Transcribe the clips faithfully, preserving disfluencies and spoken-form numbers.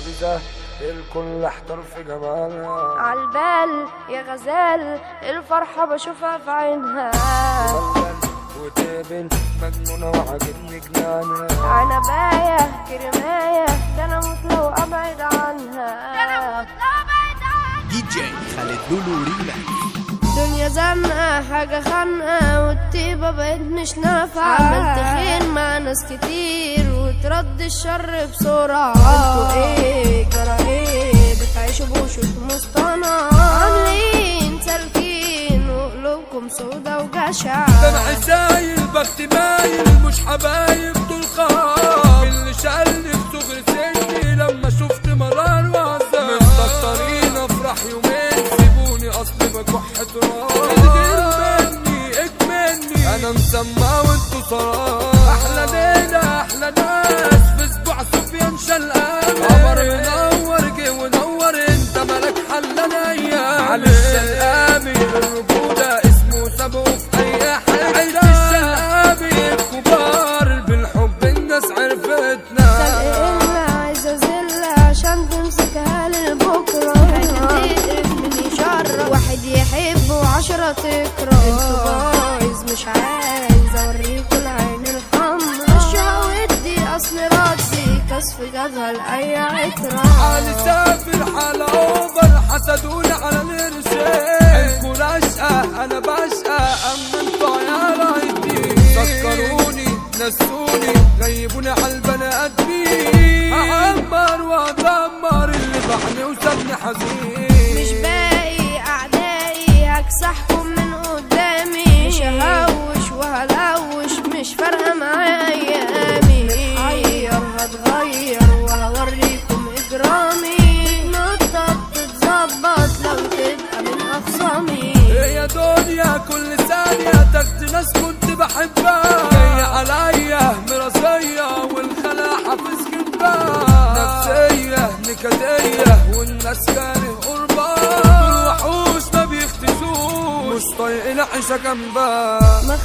موناليزا الكل احتر في جمالها. عالبال يا غزال الفرحة بشوفها في عينها، وتقبل مجنونة وعاجبني جنانها. عنباية كرماية ده انا موت لو ابعد عنها، ده انا موت لو ابعد عنها. دي جي خالد لولو ريماكس. دنيا زنقة حاجة خانقة والطيبة بقت مش نافعة، عملت خير مع ناس كتير وترد الشر بسرعة. انتوا ايه جرى ايه بتعيشوا بوشوش مصطنعة، عاملين سالكين وقلوبكم سودا وجشعة. دمعي سايل بختي مايل مش حبايب دول خاف، اللي شالني في صغر سني لما شفت مرار وعذاب. مستكترين افرح يومين سيبوني اصلي بكح تراب. اجمل مني اجملني انا مسمى وانتو صراحة. احلى ليلة احلى ناس في اسبوع سفيان شلقان، قمر منور جه ونور انت مالك حل نيا. علي الشلقامي الرجولة اسمه سابه في اي حاجة. عيد الشلقامي الكبار بالحب الناس عرفتنا. تلقينا عايزة زلة عشان تمسكها للبكرة، هتقرف مني شر واحد يحب وعشرة تكره. انتوا بايظ مش عايز اوريكوا العين الحمرا، اشياء ودي اصل راسي كسف جابها لأي عترة. حالي سافر حالة اوفر حسدوني على الارشاد. انكوا رشقة انا بشقى اما انتوا عيال عيدين. سكروني نسوني غيبوني عالبني ادمين، هعمر وادمر اللي بعني وسابني حزين. مش باقي اعدائي هكسحكم من قدامي، مش ههوش وهلوش مش فارقه معايا ايامي. متحير هتغير وهوريكم اجرامي، تتنطط تتظبط لو تبقى من اخصامي. يا دنيا كل ثانيه تاخدي ناس كنت بحبها، جايه عليا مراسيه والخلا حافظ كدبها. نفسيه نكديه والناس كاره قربان، دول وحوش ما بيختشوش مش طايقين عيشه جنبها.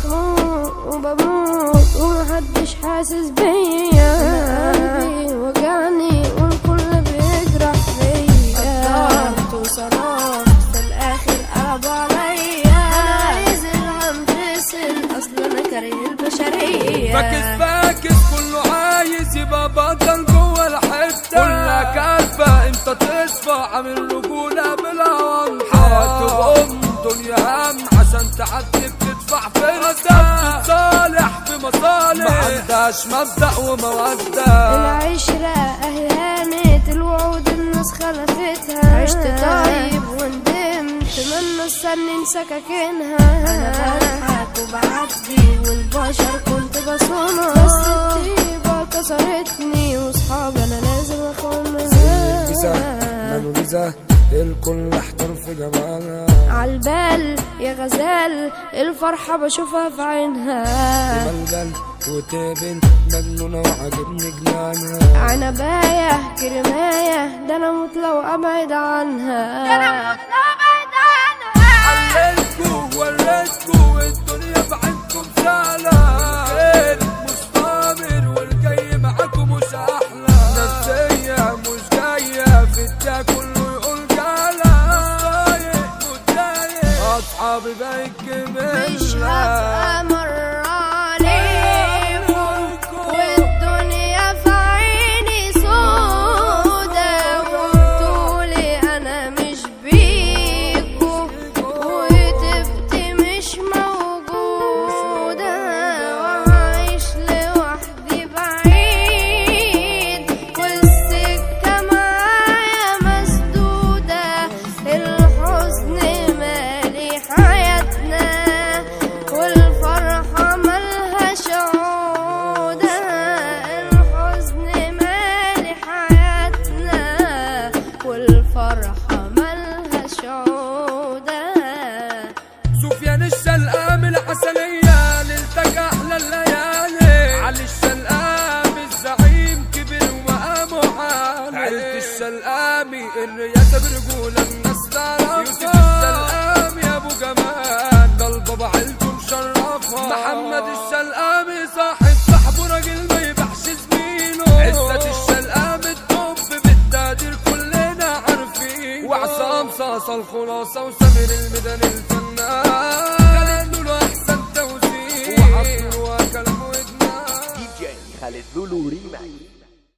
مخنوق وبموت ومحدش حاسس بيا، قلبي وجعني والكل بيجرح فيا. قدرت وصرفت في الاخر قلبوا عليا، انا عايز الهمفصل اصل انا كاره البشريه. فاكس فاكس كله عايز يبقى بطل جوه الحته، كلها كارفه انت تصفى عامل رجوله بالهوام. حياته ام دنيا هم عشان تعدي بتدفع فرصة. صالح في مصالح ما عندهاش مبدأ ومودة. العشرة اهي هانت الوعود الناس خلفتها، عشت طيب وندمت من السنين سكاكينها. انا بضحك وبعدي والبشر كنت بصونها، بس الطيبة كسرتني وصحابي انا لازم اخون منها. موناليزا الكل احتر في جمالها. عالبال يا غزال الفرحة بشوفها في عينها، ملجل وتقبل مجنونة وعاجبني جنانها. عنباية كرماية ده انا موت لو ابعد عنها، ده انا موت لو ابعد عنها. علمتكوا وريتكوا الدنيا بعدكم سهلة، الخير مش ضامر والجاي معاكم مش احلى. نفسية مش جاية في الدا كله يقول جالة، مش طايق متضايق اصحابي بقيت مش هبقى مرة عليكم والدنيا في عيني سودا، وبتقولي انا مش بيكم وتبقي مش موجودة، وعايش لوحدي بعيد والسكة معايا مسدودة. الحزن مالي حياتنا والفرحة ملهاش عودة، الحزن مالي حياتنا والفرحة ملهاش عودة. سفيان الشلقام العسلية ليلتك أحلى الليالي. علي الشلقام الزعيم كبر ومقامه عالي. عيلة الشلقامي الرياسة برجولة الناس تعرفها. يوسف الشلقام يا أبو جمال ده البابا عيلته مشرفها. محمد الشلقامي صاحب صاحبه راجل ما يبيعش زميله. عزة الشلقام الطب بالداد وعصام صاصة الخلاصة وسمير الميدان الفنان خالد لولو احسن توزيع وعصر وكلام ودنا دي جي خالد لولو ريماكس.